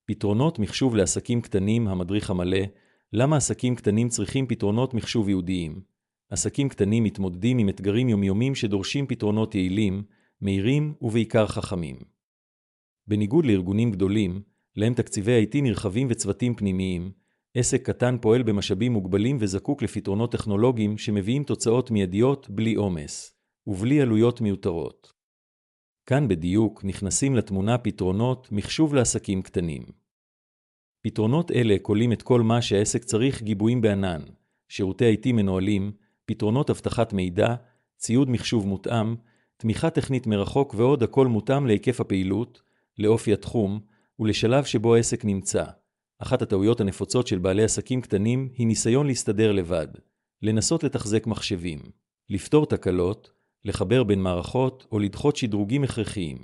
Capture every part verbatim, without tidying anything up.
פתרונות מחשוב לעסקים קטנים, המדריך המלא. למה עסקים קטנים צריכים פתרונות מחשוב ייעודיים? עסקים קטנים מתמודדים עם אתגרים יומיומיים שדורשים פתרונות יעילים, מהירים ובעיקר חכמים. בניגוד לארגונים גדולים, להם תקציבי איי טי נרחבים וצוותים פנימיים, עסק קטן פועל במשאבים מוגבלים וזקוק לפתרונות טכנולוגיים שמביאים תוצאות מיידיות בלי עומס ובלי עלויות מיותרות. כאן בדיוק נכנסים לתמונה פתרונות מחשוב לעסקים קטנים. פתרונות אלה כוללים את כל מה שהעסק צריך: גיבויים בענן, שירותי איי טי מנוהלים, פתרונות אבטחת מידע, ציוד מחשוב מותאם, תמיכה טכנית מרחוק ועוד, הכל מותאם להיקף הפעילות, לאופי התחום ולשלב שבו העסק נמצא. אחת הטעויות הנפוצות של בעלי עסקים קטנים היא ניסיון להסתדר לבד, לנסות לתחזק מחשבים, לפתור תקלות, לחבר בין מערכות או לדחות שדרוגים הכרחיים.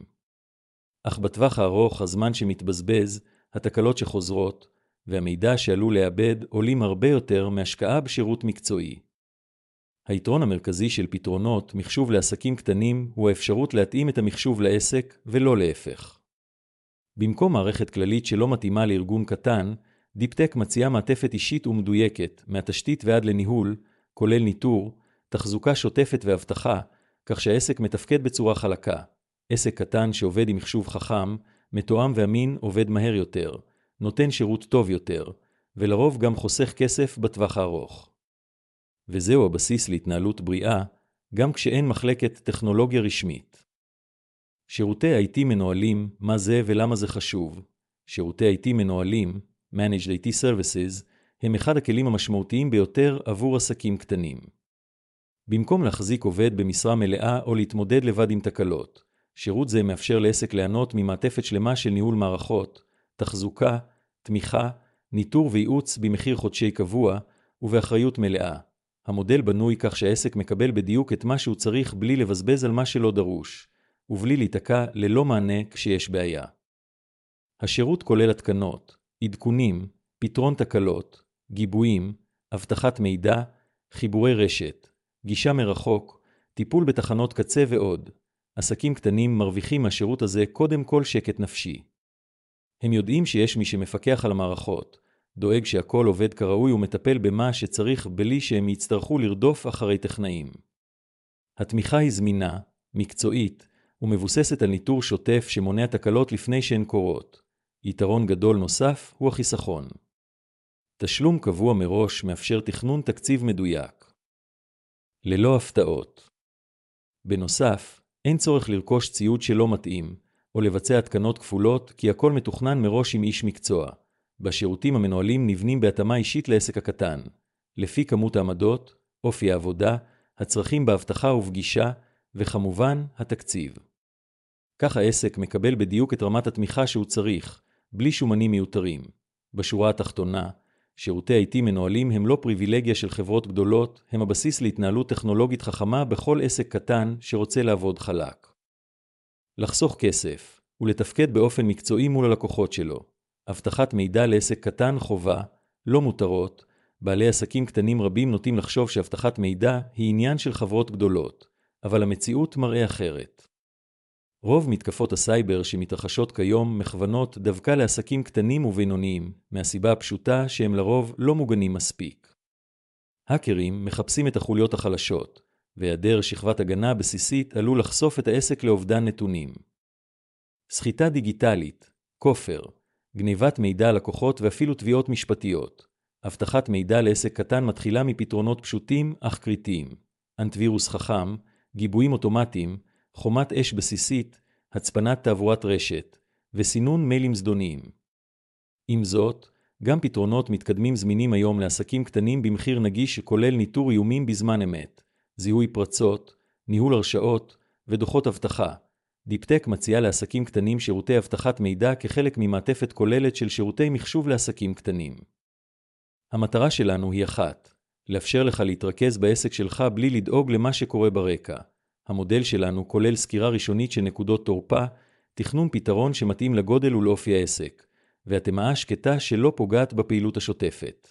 אך בטווח הארוך הזמן שמתבזבז, התקלות שחוזרות והמידע שעלול לאבד עולים הרבה יותר מהשקעה בשירות מקצועי. היתרון המרכזי של פתרונות מחשוב לעסקים קטנים הוא האפשרות להתאים את המחשוב לעסק ולא להפך. במקום מערכת כללית שלא מתאימה לארגון קטן, דיפטק מציעה מעטפת אישית ומדויקת, מהתשתית ועד לניהול, כולל ניטור, תחזוקה שוטפת והבטחה, כך שהעסק מתפקד בצורה חלקה. עסק קטן שעובד עם מחשוב חכם, מתואם ואמין, עובד מהר יותר, נותן שירות טוב יותר, ולרוב גם חוסך כסף בטווח הארוך. וזהו הבסיס להתנהלות בריאה, גם כשאין מחלקת טכנולוגיה רשמית. שירותי איי טי מנוהלים, מה זה ולמה זה חשוב? שירותי איי טי מנוהלים, Managed איי טי Services, הם אחד הכלים המשמעותיים ביותר עבור עסקים קטנים. במקום להחזיק עובד במשרה מלאה או להתמודד לבד עם תקלות, שירות זה מאפשר לעסק ליהנות ממעטפת שלמה של ניהול מערכות, תחזוקה, תמיכה, ניטור וייעוץ במחיר חודשי קבוע ובאחריות מלאה. המודל בנוי כך שהעסק מקבל בדיוק את מה שהוא צריך בלי לבזבז על מה שלא דרוש, ובלי להתקע ללא מענה כשיש בעיה. השירות כולל התקנות, עדכונים, פתרון תקלות, גיבויים, אבטחת מידע, חיבורי רשת, גישה מרחוק, טיפול בתחנות קצה ועוד. עסקים קטנים מרוויחים מהשירות הזה קודם כל שקט נפשי. הם יודעים שיש מי שמפקח על המערכות, דואג שהכל עובד כראוי ומטפל במה שצריך בלי שהם יצטרכו לרדוף אחרי טכנאים. התמיכה היא זמינה, מקצועית, ומבוססת על ניטור שוטף שמונע תקלות לפני שהן קורות. יתרון גדול נוסף הוא החיסכון. תשלום קבוע מראש מאפשר תכנון תקציב מדויק. ללא הפתעות. בנוסף, אין צורך לרכוש ציוד שלא מתאים, או לבצע התקנות כפולות, כי הכל מתוכנן מראש עם איש מקצוע. בשירותים המנוהלים נבנים בהתאמה אישית לעסק הקטן, לפי כמות העמדות, אופי העבודה, הצרכים בהבטחה ובגישה, וכמובן התקציב. כך העסק מקבל בדיוק את רמת התמיכה שהוא צריך, בלי שומנים מיותרים. בשורה התחתונה, שירותי איי טי מנוהלים הם לא פריבילגיה של חברות גדולות, הם הבסיס להתנהלות טכנולוגית חכמה בכל עסק קטן שרוצה לעבוד חלק. לחסוך כסף ולתפקד באופן מקצועי מול הלקוחות שלו. הבטחת מידע לעסק קטן חובה, לא מותרות. בעלי עסקים קטנים רבים נוטים לחשוב שהבטחת מידע היא עניין של חברות גדולות, אבל המציאות מראה אחרת. רוב מתקפות הסייבר שמתרחשות כיום מכוונות דווקא לעסקים קטנים ובינוניים, מהסיבה הפשוטה שהם לרוב לא מוגנים מספיק. האקרים מחפשים את החוליות החלשות, והיעדר שכבת הגנה בסיסית עלול לחשוף את העסק לאובדן נתונים. סחיטה דיגיטלית, כופר, גניבת מידע לקוחות ואפילו תביעות משפטיות. הבטחת מידע לעסק קטן מתחילה מפתרונות פשוטים אך קריטיים. אנטיווירוס חכם, גיבויים אוטומטיים, חומת אש בסיסית, הצפנת תעבורת רשת, וסינון מיילים זדוניים. עם זאת, גם פתרונות מתקדמים זמינים היום לעסקים קטנים במחיר נגיש שכולל ניטור איומים בזמן אמת, זיהוי פרצות, ניהול הרשאות ודוחות אבטחה. דיפטק מציעה לעסקים קטנים שירותי אבטחת מידע כחלק ממעטפת כוללת של שירותי מחשוב לעסקים קטנים. המטרה שלנו היא אחת, לאפשר לך להתרכז בעסק שלך בלי לדאוג למה שקורה ברקע. המודל שלנו כולל סקירה ראשונית של נקודות תורפה, תכנון פתרון שמתאים לגודל ולאופי העסק, והטמעה שקטה שלא פוגעת בפעילות השוטפת.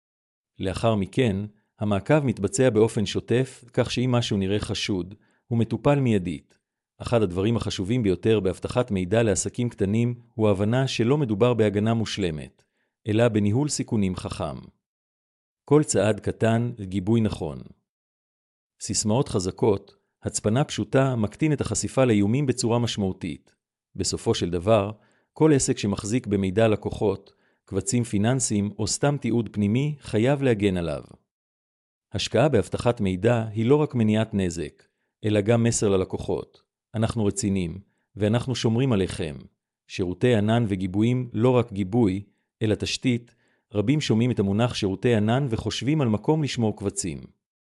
לאחר מכן, המעקב מתבצע באופן שוטף, כך שאם משהו נראה חשוד, הוא מטופל מיידית. אחד הדברים החשובים ביותר בהבטחת מידע לעסקים קטנים הוא ההבנה שלא מדובר בהגנה מושלמת, אלא בניהול סיכונים חכם. כל צעד קטן גיבוי נכון. סיסמאות חזקות, הצפנה פשוטה מקטין את החשיפה לאיומים בצורה משמעותית. בסופו של דבר, כל עסק שמחזיק במידע לקוחות, קבצים פיננסיים או סתם תיעוד פנימי חייב להגן עליו. השקעה בהבטחת מידע היא לא רק מניעת נזק, אלא גם מסר ללקוחות. אנחנו רצינים, ואנחנו שומרים עליכם. שירותי ענן וגיבויים לא רק גיבוי, אלא תשתית. רבים שומעים את המונח שירותי ענן וחושבים על מקום לשמור קבצים.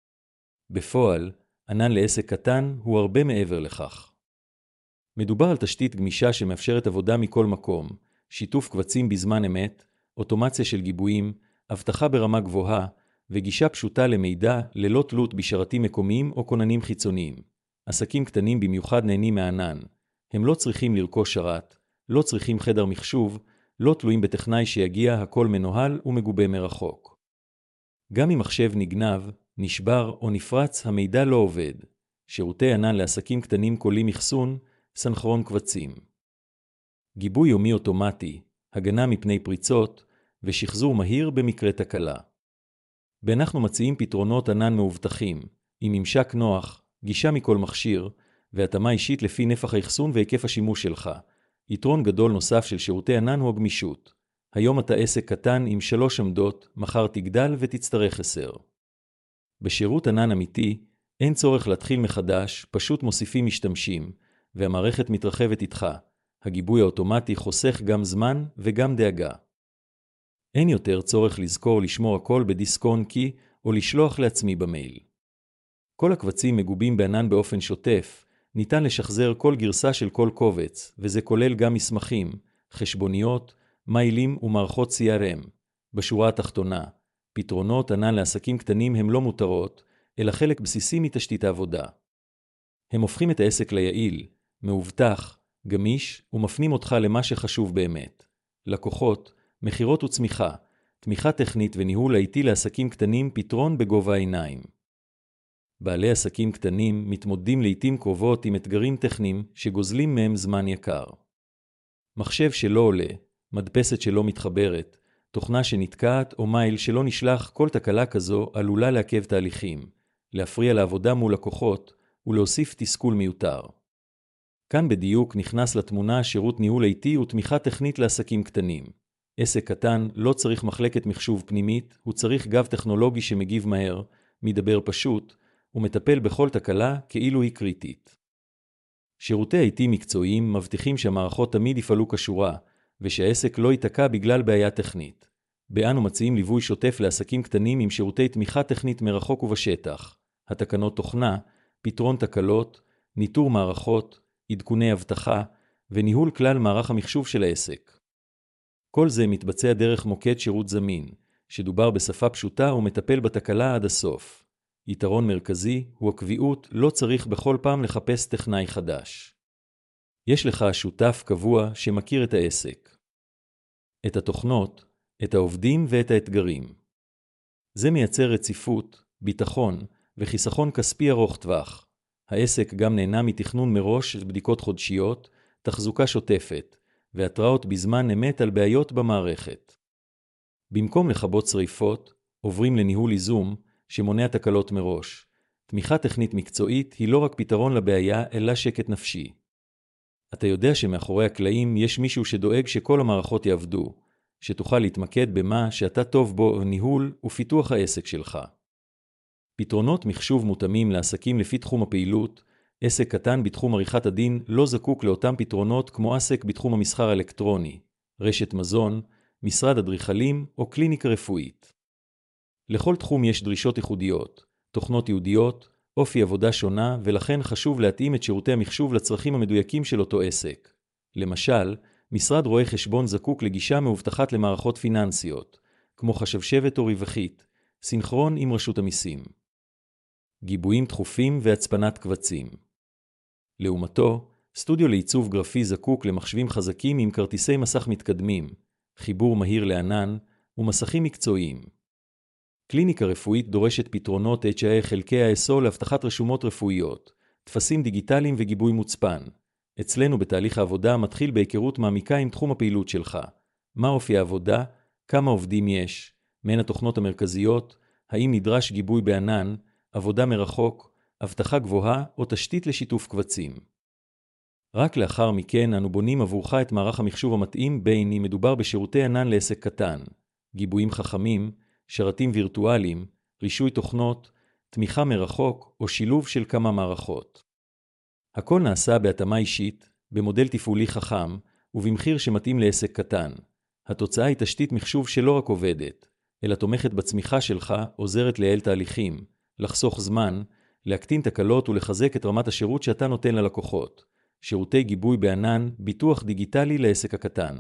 בפועל, ענן לעסק קטן הוא הרבה מעבר לכך. מדובר על תשתית גמישה שמאפשרת עבודה מכל מקום, שיתוף קבצים בזמן אמת, אוטומציה של גיבויים, הבטחה ברמה גבוהה, וגישה פשוטה למידע ללא תלות בשרתים מקומיים או כוננים חיצוניים. עסקים קטנים במיוחד נהנים מהענן. הם לא צריכים לרכוש שרת, לא צריכים חדר מחשוב, לא תלויים בטכנאי שיגיע, הכל מנוהל ומגובה מרחוק. גם אם מחשב נגנב, נשבר או נפרץ, המידע לא עובד. שירותי ענן לעסקים קטנים כוללים אחסון, סנכרון קבצים. גיבוי יומי אוטומטי, הגנה מפני פריצות, ושחזור מהיר במקרה תקלה. ואנחנו מציעים פתרונות ענן מאובטחים, עם ממשק נוח, גישה מכל מכשיר, והתאמה אישית לפי נפח האחסון והיקף השימוש שלך. יתרון גדול נוסף של שירותי ענן הוא הגמישות. היום אתה עסק קטן עם שלוש עמדות, מחר תגדל ותצטרך עשר. בשירות ענן אמיתי, אין צורך להתחיל מחדש, פשוט מוסיפים משתמשים, והמערכת מתרחבת איתך. הגיבוי האוטומטי חוסך גם זמן וגם דאגה. אין יותר צורך לזכור לשמור הכל בדיסק און קי או לשלוח לעצמי במייל. כל הקבצים מגובים בענן באופן שוטף, ניתן לשחזר כל גרסה של כל קובץ, וזה כולל גם מסמכים, חשבוניות, מיילים ומערכות סי אר אם. בשורה התחתונה, פתרונות ענן לעסקים קטנים הם לא מותרות, אלא חלק בסיסי מתשתית העבודה. הם הופכים את העסק ליעיל, מאובטח, גמיש, ומפנים אותך למה שחשוב באמת. לקוחות, מחירות וצמיחה, תמיכה טכנית וניהול איי-טי לעסקים קטנים, פתרון בגובה העיניים. בעלי עסקים קטנים מתמודדים לעתים קרובות עם אתגרים טכניים שגוזלים מהם זמן יקר. מחשב שלא עולה, מדפסת שלא מתחברת, תוכנה שנתקעת או מייל שלא נשלח, כל תקלה כזו עלולה לעכב תהליכים, להפריע לעבודה מול לקוחות ולהוסיף תסכול מיותר. כאן בדיוק נכנס לתמונה שירות ניהול איי-טי ותמיכה טכנית לעסקים קטנים. עסק קטן לא צריך מחלקת מחשוב פנימית, הוא צריך גב טכנולוגי שמגיב מהר, מדבר פשוט, ומטפל בכל תקלה כאילו היא קריטית. שירותי איי-טי מקצועיים מבטיחים שהמערכות תמיד יפעלו כשורה, ושהעסק לא ייתקע בגלל בעיה טכנית. באנו מציעים ליווי שוטף לעסקים קטנים עם שירותי תמיכה טכנית מרחוק ובשטח, התקנות תוכנה, פתרון תקלות, ניטור מערכות, עדכוני אבטחה, וניהול כלל מערך המחשוב של העסק. כל זה מתבצע דרך מוקד שירות זמין, שדובר בשפה פשוטה ומטפל בתקלה עד הסוף. יתרון מרכזי הוא הקביעות, לא צריך בכל פעם לחפש טכנאי חדש. יש לך שותף קבוע שמכיר את העסק, את התוכנות, את העובדים ואת האתגרים. זה מייצר רציפות, ביטחון וחיסכון כספי ארוך טווח. העסק גם נהנה מתכנון מראש של בדיקות חודשיות, תחזוקה שוטפת, והתראות בזמן אמת על בעיות במערכת. במקום לחבות שריפות, עוברים לניהול איזום שמונע תקלות מראש. תמיכה טכנית מקצועית היא לא רק פתרון לבעיה, אלא שקט נפשי. אתה יודע שמאחורי הקלעים יש מישהו שדואג שכל המערכות יעבדו, שתוכל להתמקד במה שאתה טוב בו, ניהול ופיתוח העסק שלך. פתרונות מחשוב מותאמים לעסקים לפי תחום הפעילות. עסק קטן בתחום עריכת הדין לא זקוק לאותם פתרונות כמו עסק בתחום המסחר האלקטרוני, רשת מזון, משרד אדריכלים או קליניקה רפואית. לכל תחום יש דרישות ייחודיות, תוכנות ייעודיות, אופי עבודה שונה, ולכן חשוב להתאים את שירותי המחשוב לצרכים המדויקים של אותו עסק. למשל, משרד רואה חשבון זקוק לגישה מאובטחת למערכות פיננסיות, כמו חשבשבת או רווחית, סינכרון עם רשות המיסים. גיבויים דחופים והצפנת קבצים. לעומתו, סטודיו לעיצוב גרפי זקוק למחשבים חזקים עם כרטיסי מסך מתקדמים, חיבור מהיר לענן ומסכים מקצועיים. קליניקה רפואית דורשת פתרונות אייץ' איי חלקי ה-אס או להבטחת רשומות רפואיות, טפסים דיגיטליים וגיבוי מוצפן. אצלנו בתהליך העבודה מתחיל בהיכרות מעמיקה עם תחום הפעילות שלך. מה אופי העבודה? כמה עובדים יש? מהן התוכנות המרכזיות? האם נדרש גיבוי בענן, עבודה מרחוק, אבטחה גבוהה או תשתית לשיתוף קבצים? רק לאחר מכן אנו בונים עבורך את מערך המחשוב המתאים בין אם מדובר בשירותי ענן לעסק קטן, גיבויים חכמים, שרתים וירטואליים, רישוי תוכנות, תמיכה מרחוק או שילוב של כמה מערכות. הכל נעשה בהתאמה אישית, במודל תפעולי חכם ובמחיר שמתאים לעסק קטן. התוצאה היא תשתית מחשוב שלא רק עובדת, אלא תומכת בצמיחה שלך, עוזרת לייעל תהליכים, לחסוך זמן, להקטין תקלות ולחזק את רמת השירות שאתה נותן ללקוחות. שירותי גיבוי בענן, ביטוח דיגיטלי לעסק הקטן.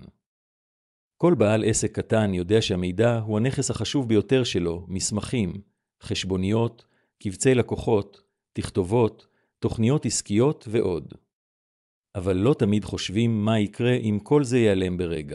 כל בעל עסק קטן יודע שהמידע הוא הנכס החשוב ביותר שלו, מסמכים, חשבוניות, קבצי לקוחות, תכתובות, תוכניות עסקיות ועוד. אבל לא תמיד חושבים מה יקרה אם כל זה ייעלם ברגע.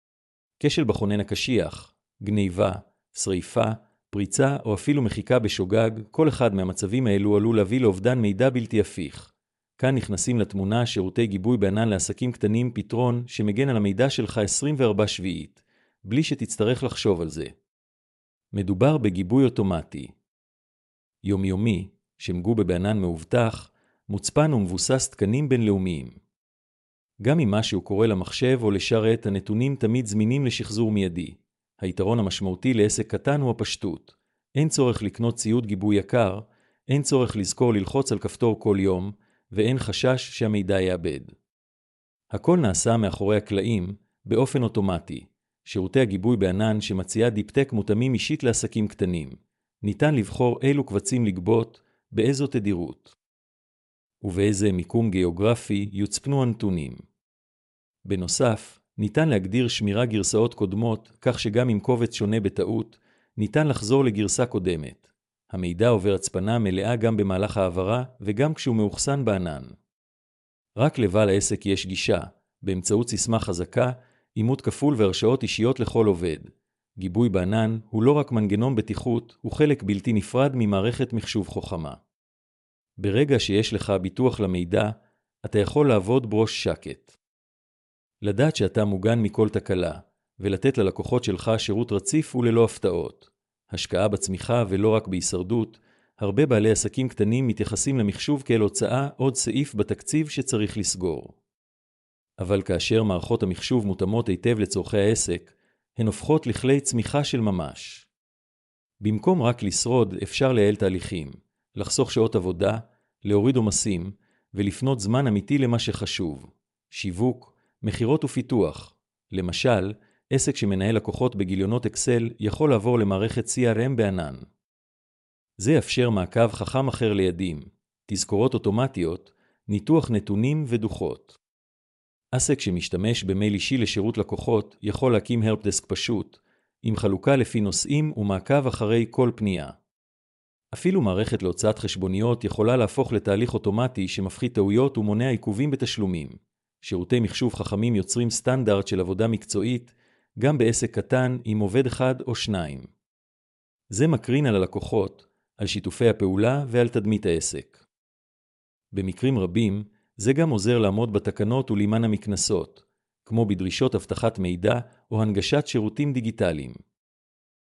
כשל בכונן הקשיח, גניבה, שריפה, פריצה או אפילו מחיקה בשוגג, כל אחד מהמצבים האלו עלול להביא לאובדן מידע בלתי הפיך. כאן נכנסים לתמונה שירותי גיבוי בענן לעסקים קטנים, פתרון שמגן על המידע שלך עשרים וארבע שביעית, בלי שתצטרך לחשוב על זה. מדובר בגיבוי אוטומטי. יומיומי, שמגובה בענן מאובטח, מוצפן ומבוסס תקנים בינלאומיים. גם אם משהו קורה למחשב או לשרת, הנתונים תמיד זמינים לשחזור מיידי. היתרון המשמעותי לעסק קטן הוא הפשטות. אין צורך לקנות ציוד גיבוי יקר, אין צורך לזכור ללחוץ על כפתור כל יום, ואין חשש שהמידע יאבד. הכל נעשה מאחורי הקלעים, באופן אוטומטי. שירותי הגיבוי בענן שמציעה דיפטק מותאמים אישית לעסקים קטנים. ניתן לבחור אילו קבצים לגבות, באיזו תדירות. ובאיזה מיקום גיאוגרפי יוצפנו הנתונים. בנוסף, ניתן להגדיר שמירה גרסאות קודמות, כך שגם אם קובץ שונה בטעות, ניתן לחזור לגרסה קודמת. המידע עובר הצפנה מלאה גם במהלך העברה וגם כשהוא מאוחסן בענן. רק לבעל העסק יש גישה, באמצעות סיסמה חזקה, אימות כפול והרשאות אישיות לכל עובד. גיבוי בענן הוא לא רק מנגנון בטיחות, הוא חלק בלתי נפרד ממערכת מחשוב חכמה. ברגע שיש לך ביטוח למידע, אתה יכול לעבוד בראש שקט. לדעת שאתה מוגן מכל תקלה, ולתת ללקוחות שלך שירות רציף וללא הפתעות. השקעה בצמיחה ולא רק בהישרדות, הרבה בעלי עסקים קטנים מתייחסים למחשוב כאל הוצאה, עוד סעיף בתקציב שצריך לסגור. אבל כאשר מערכות המחשוב מותאמות היטב לצורכי העסק, הן הופכות לכלי צמיחה של ממש. במקום רק לשרוד, אפשר לייעל תהליכים, לחסוך שעות עבודה, להוריד עומסים, ולפנות זמן אמיתי למה שחשוב. שיווק, מחירות ופיתוח. למשל, עסק שמנהל לקוחות בגיליונות אקסל יכול לעבור למערכת סי אר אם בענן. זה יאפשר מעקב חכם אחר לידים, תזכורות אוטומטיות, ניתוח נתונים ודוחות. עסק שמשתמש במייל אישי לשירות לקוחות יכול להקים הרפדסק פשוט, עם חלוקה לפי נושאים ומעקב אחרי כל פנייה. אפילו מערכת להוצאת חשבוניות יכולה להפוך לתהליך אוטומטי שמפחית טעויות ומונע עיכובים בתשלומים. שירותי מחשוב חכמים יוצרים סטנדרט של עבודה מקצועית, גם בעסק קטן עם עובד אחד או שניים. זה מקרין על הלקוחות, על שיתופי הפעולה ועל תדמית העסק. במקרים רבים, זה גם עוזר לעמוד בתקנות ולהימנע מקנסות, כמו בדרישות אבטחת מידע או הנגשת שירותים דיגיטליים.